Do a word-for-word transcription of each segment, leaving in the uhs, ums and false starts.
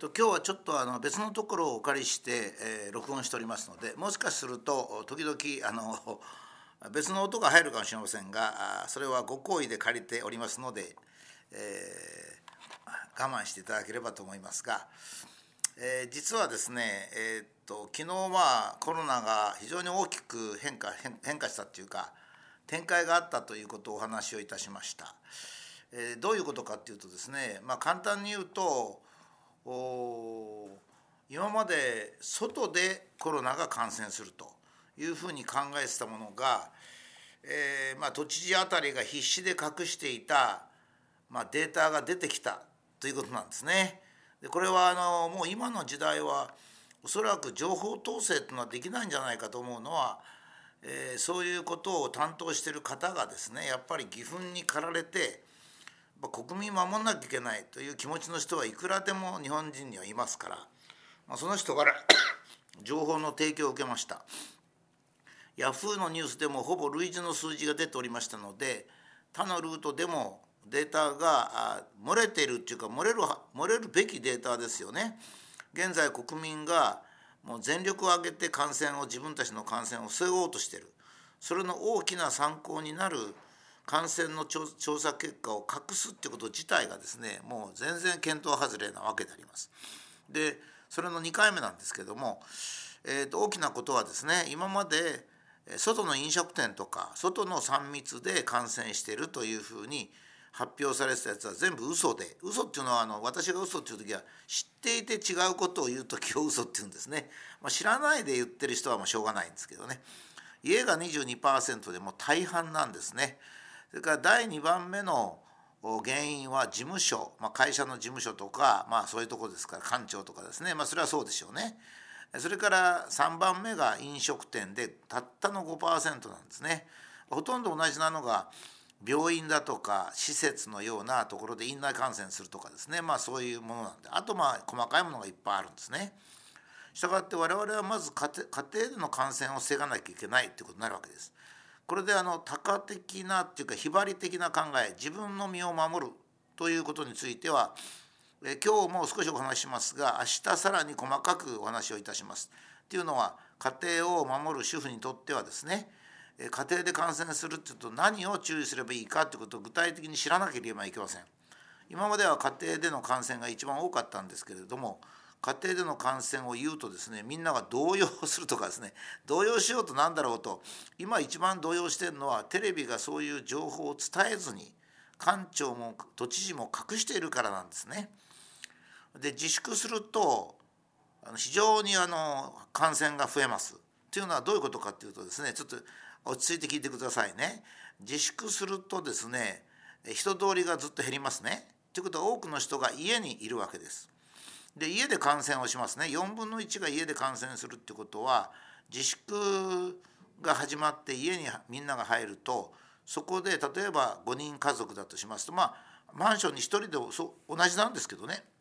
と今日はちょっとあの別のところをお借りして、えー録音しておりますので、もしかすると時々あの別の音が入るかもしれませんが、あそれはご好意で借りておりますので、えー我慢していただければと思いますが、えー実はですね、えーっと昨日はコロナが非常に大きく変化変変化したというか、展開があったということをお話をいたしました。えーどういうことかというとですね、まあ、簡単に言うと、お今まで外でコロナが感染するというふうに考えてたものが、えーまあ、都知事あたりが必死で隠していた、まあ、データが出てきたということなんですね。でこれはあのもう今の時代はおそらく情報統制というのはできないんじゃないかと思うのは、えーそういうことを担当している方がですね、やっぱり義憤に駆られて国民を守んなきゃいけないという気持ちの人はいくらでも日本人にはいますから、まあ、その人から情報の提供を受けました。ヤフーのニュースでもほぼ類似の数字が出ておりましたので、他のルートでもデータが漏れているっていうか、漏れる漏れるべきデータですよね。現在国民がもう全力を挙げて感染を自分たちの感染を防ごうとしている、それの大きな参考になる感染の調査結果を隠すっていうこと自体がですね、もう全然検討外れなわけであります。でそれのにかいめなんですけども、えー、と大きなことはですね、今まで外の飲食店とか外のさん密で感染しているというふうに発表されてたやつは全部嘘で、嘘っていうのはあの私が嘘っていう時は知っていて違うことを言う時を嘘って言うんですね。まあ、知らないで言ってる人はもうしょうがないんですけどね。家が にじゅうにパーセント でも大半なんですね。それからだいにばんめの原因は事務所、まあ、会社の事務所とか、まあ、そういうところですから官庁とかですね、まあ、それはそうでしょうね。それからさんばんめが飲食店でたったの ごパーセント なんですね。ほとんど同じなのが病院だとか施設のようなところで院内感染するとかですね、まあそういうものなんで、あとまあ細かいものがいっぱいあるんですね。したがって我々はまず家庭、家庭での感染を防がなきゃいけないということになるわけです。これであの多価的なっていうか非張り的な考え、自分の身を守るということについては、え今日も少しお話ししますが、明日さらに細かくお話をいたします。っていうのは、家庭を守る主婦にとってはですね、家庭で感染するっていうと何を注意すればいいかということを具体的に知らなければいけません。今までは家庭での感染が一番多かったんですけれども、家庭での感染を言うとですね、みんなが動揺するとかですね、動揺しようとなんだろうと、今一番動揺しているのはテレビがそういう情報を伝えずに、官庁も都知事も隠しているからなんですね。で自粛すると非常にあの感染が増えます。というのはどういうことかというとですね、ちょっと落ち着いて聞いてくださいね。自粛するとですね、人通りがずっと減りますね。ということは多くの人が家にいるわけです。で家で感染をしますね。よんぶんのいちが家で感染するってことは、自粛が始まって家にみんなが入ると、そこで例えばごにん家族だとしますと、まあマンションにひとりでそう同じなんですけどね、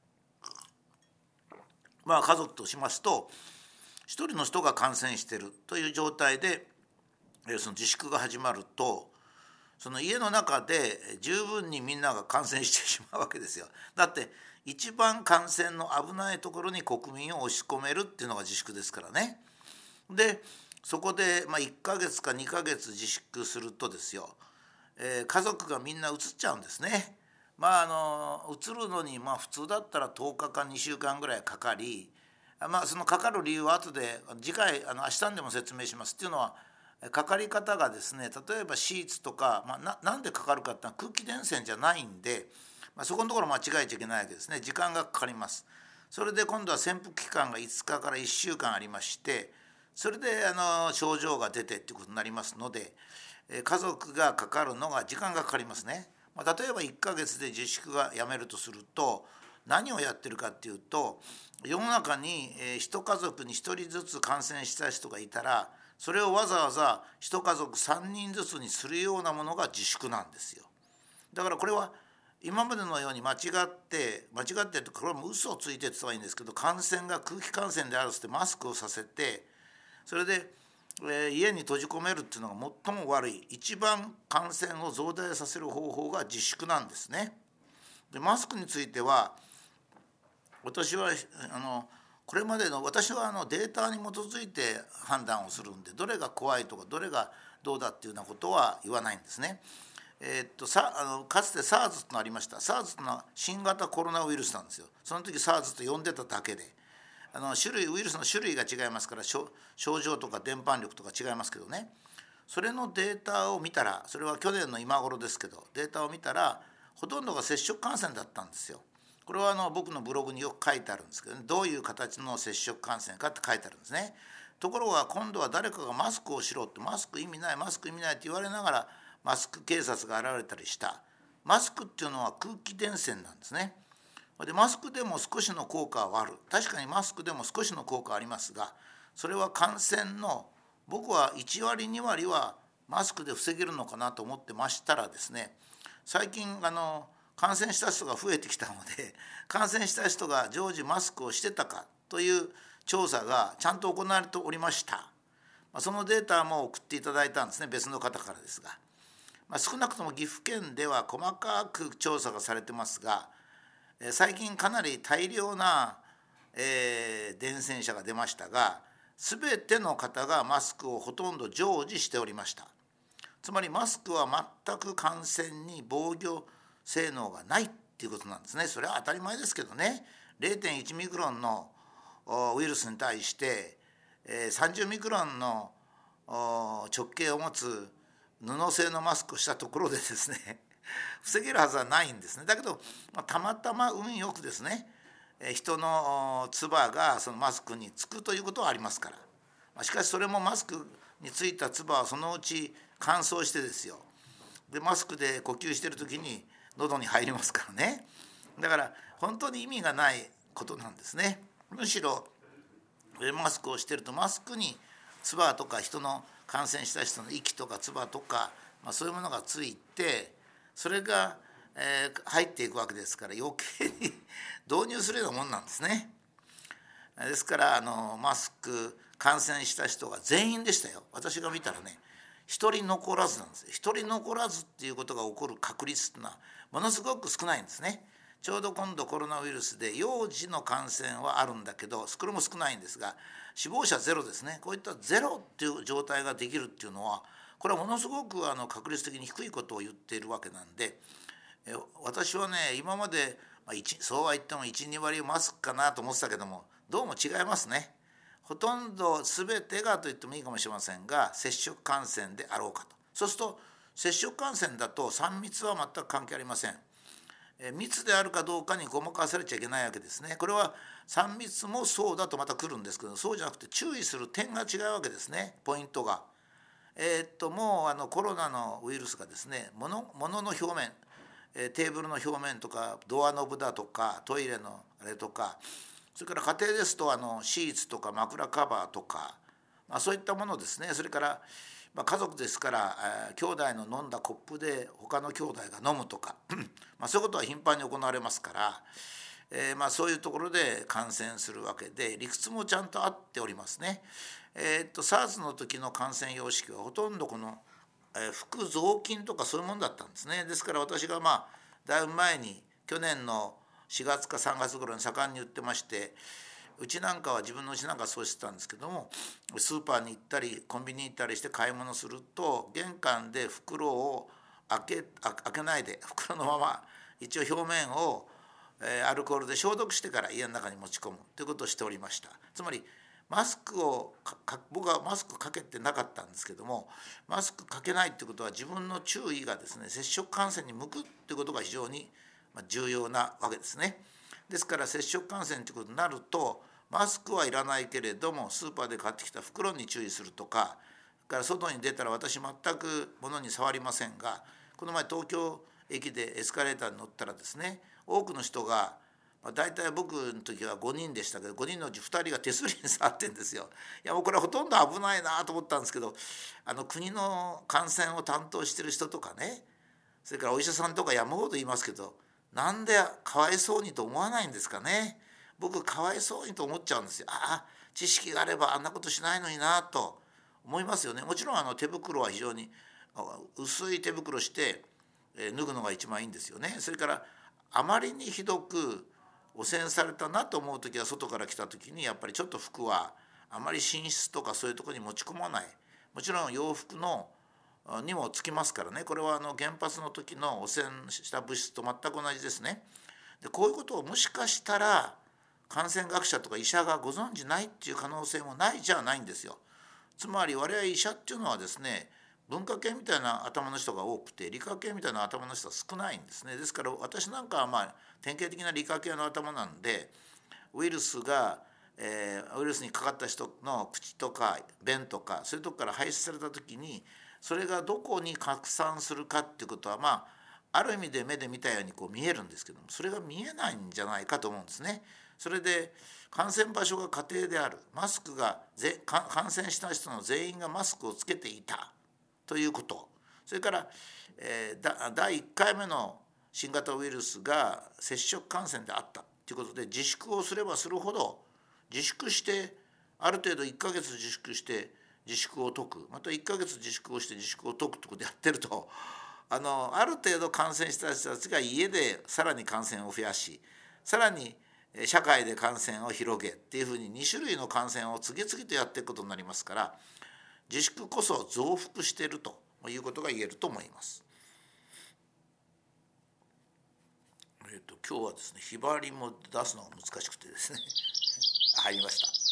まあ家族としますとひとりの人が感染しているという状態で、その自粛が始まると、その家の中で十分にみんなが感染してしまうわけですよ。だって一番感染の危ないところに国民を押し込めるっていうのが自粛ですからね。でそこでまあいっかげつかにかげつ自粛するとですよ、えー家族がみんなうつっちゃうんですね。まああのうつるのにまあ普通だったらとおかかにしゅうかんぐらいかかり、まあそのかかる理由は後で次回あの明日にでも説明します。っていうのは、かかり方がですね、例えばシーツとか、まあ、な, なんでかかるかってのは空気伝染じゃないんで、まあ、そこのところ間違えちゃいけないわけですね。時間がかかります。それで今度は潜伏期間がいつかかからいっしゅうかんありまして、それであの症状が出てっていうことになりますので、家族がかかるのが時間がかかりますね。まあ、例えばいっかげつで自粛がやめるとすると、何をやってるかっていうと、世の中に一家族にひとりずつ感染した人がいたら、それをわざわざ一家族さんにんずつにするようなものが自粛なんですよ。だからこれは今までのように間違って間違ってってこれはもう嘘をついてって言ったらいいんですけど、感染が空気感染であるってマスクをさせて、それで、えー家に閉じ込めるっていうのが最も悪い、一番感染を増大させる方法が自粛なんですね。でマスクについては私はあのこれまでの私はあのデータに基づいて判断をするんで、どれが怖いとかどれがどうだっていうようなことは言わないんですね。えーっとさあのかつて SARS となりました。 SARS というのは新型コロナウイルスなんですよ。その時 SARS と呼んでただけで、あの種類ウイルスの種類が違いますから、症状とか伝播力とか違いますけどね、それのデータを見たら、それは去年の今頃ですけど、データを見たらほとんどが接触感染だったんですよ。これはあの僕のブログによく書いてあるんですけどね、どういう形の接触感染かって書いてあるんですね。ところが今度は誰かがマスクをしろって、マスク意味ないマスク意味ないって言われながらマスク警察が現れたりした。マスクっていうのは空気伝染なんですね。でマスクでも少しの効果はある。確かにマスクでも少しの効果はありますが、それは感染の僕はいち割に割はマスクで防げるのかなと思ってましたらですね、最近あの感染した人が増えてきたので、感染した人が常時マスクをしてたかという調査がちゃんと行われておりました。そのデータも送っていただいたんですね、別の方からですが、まあ、少なくとも岐阜県では細かく調査がされてますが、最近かなり大量な、えー、伝染者が出ましたが、すべての方がマスクをほとんど常時しておりました。つまりマスクは全く感染に防御性能がないっていうことなんですね。それは当たり前ですけどね、 れいてんいち ミクロンのウイルスに対してさんじゅうミクロンの直径を持つ布製のマスクをしたところでですね防げるはずはないんですね。だけど、まあ、たまたま運よくですね、人の唾がそのマスクにつくということはありますから、しかしそれもマスクについた唾はそのうち乾燥してですよ、でマスクで呼吸している時に喉に入りますからね。だから本当に意味がないことなんですね。むしろマスクをしていると、マスクに唾とか人の感染した人の息とか唾とか、まあ、そういうものがついて、それが、えー、入っていくわけですから、余計に導入するようなもんなんですね。ですからあのマスク感染した人が全員でしたよ。私が見たらね、一人残らずなんですよ。一人残らずっていうことが起こる確率っていうのはものすごく少ないんですね。ちょうど今度コロナウイルスで幼児の感染はあるんだけど、これも少ないんですが、死亡者ゼロですね。こういったゼロっていう状態ができるっていうのは、これはものすごくあの確率的に低いことを言っているわけなんで、え私はね、今まで、まあ、そうは言ってもいち、に割マスクかなと思ってたけども、どうも違いますね。ほとんど全てがと言ってもいいかもしれませんが、接触感染であろうかと。そうすると接触感染だとさん密は全く関係ありません。密であるかどうかにごまかされちゃいけないわけですね。これはさん密もそうだとまた来るんですけど、そうじゃなくて注意する点が違うわけですね、ポイントが。えー、っともうあのコロナのウイルスがですね、物物の表面、えー、テーブルの表面とかドアノブだとかトイレのあれとか、それから家庭ですとあのシーツとか枕カバーとか、まあ、そういったものですね。それから、まあ、家族ですから、えー、兄弟の飲んだコップで他の兄弟が飲むとかまあそういうことは頻繁に行われますから、えーまあ、そういうところで感染するわけで、理屈もちゃんと合っておりますね。えー、っと SARS の時の感染様式はほとんどこの、えー、腹雑巾とかそういうものだったんですね。ですから私がまあだいぶ前に去年のしがつかさんがつ頃に盛んに言ってまして、うちなんかは自分のうちなんかそうしてたんですけども、スーパーに行ったりコンビニに行ったりして買い物すると、玄関で袋を開け、開けないで袋のまま一応表面をアルコールで消毒してから家の中に持ち込むということをしておりました。つまりマスクを僕はマスクかけてなかったんですけども、マスクかけないということは自分の注意がですね、接触感染に向くということが非常に重要なわけですね。ですから接触感染ということになると、マスクはいらないけれどもスーパーで買ってきた袋に注意するとか、から外に出たら私全く物に触りませんが、この前東京駅でエスカレーターに乗ったらですね、多くの人が、まあ、大体僕の時はごにんでしたけど、ごにんのうちふたりが手すりに触ってるんですよ。いやもうこれはほとんど危ないなと思ったんですけど、あの国の感染を担当してる人とかね、それからお医者さんとか山ほど言いますけど、なんでかわいそうにと思わないんですかね。僕かわいそうにと思っちゃうんですよ。ああ、知識があればあんなことしないのになと思いますよね。もちろんあの手袋は非常に薄い手袋して脱ぐのが一番いいんですよね。それからあまりにひどく汚染されたなと思う時は外から来た時にやっぱりちょっと服はあまり寝室とかそういうところに持ち込まない。もちろん洋服のにもつきますからね。これはあの原発の時の汚染した物質と全く同じですね。でこういうことをもしかしたら感染学者とか医者がご存じないっていう可能性もないじゃないんですよ。つまり我々医者っていうのはですね、文化系みたいな頭の人が多くて理科系みたいな頭の人は少ないんですね。ですから私なんかはまあ典型的な理科系の頭なんで、ウイルスが、えー、ウイルスにかかった人の口とか便とかそういうとこから排出された時にそれがどこに拡散するかっていうことはまあある意味で目で見たようにこう見えるんですけども、それが見えないんじゃないかと思うんですね。それで感染場所が家庭である、マスクがぜ感染した人の全員がマスクをつけていたということ、それから、えー、だいいっかいめの新型ウイルスが接触感染であったということで自粛をすればするほど、自粛してある程度いっかげつ自粛して自粛を解く、またいっかげつ自粛をして自粛を解くということでやってると、あのある程度感染した人たちが家でさらに感染を増やし、さらに社会で感染を広げっていうふうにに種類の感染を次々とやっていくことになりますから、自粛こそ増幅しているということが言えると思います。えーと、今日はですね、日張りも出すのが難しくてですね入りました。